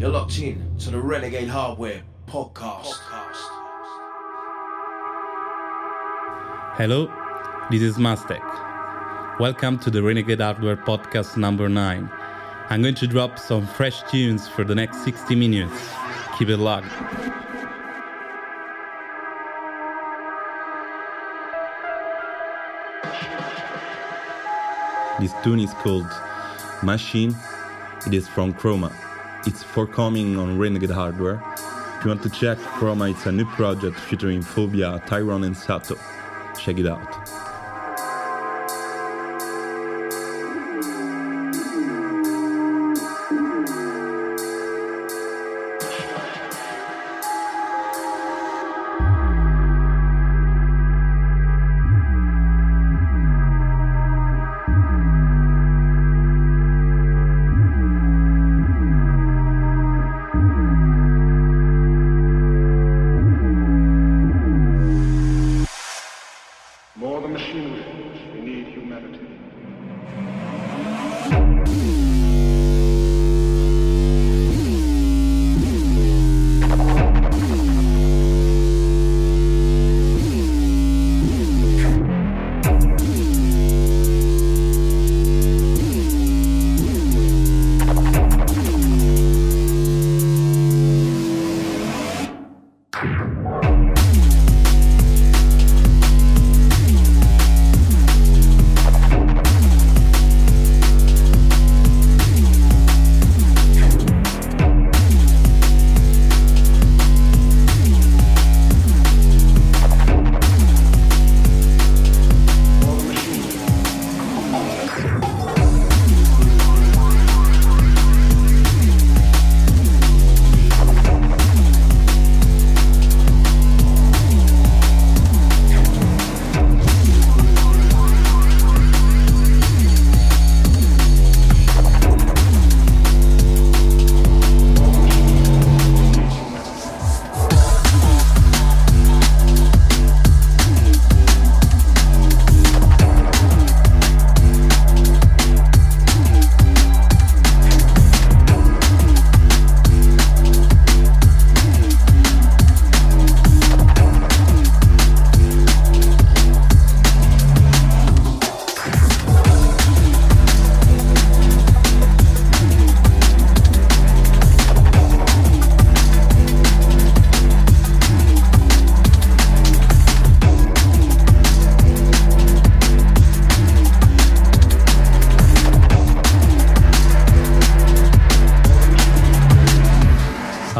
You're locked in to the Renegade Hardware podcast. Hello, this is Mastek. Welcome to the Renegade Hardware podcast number 9. I'm going to drop some fresh tunes for the next 60 minutes. Keep it locked. This tune is called Machine. It is from Chroma. It's forthcoming on Renegade Hardware. If you want to check Chroma, it's a new project featuring Phobia, Tyrone and Sato. Check it out.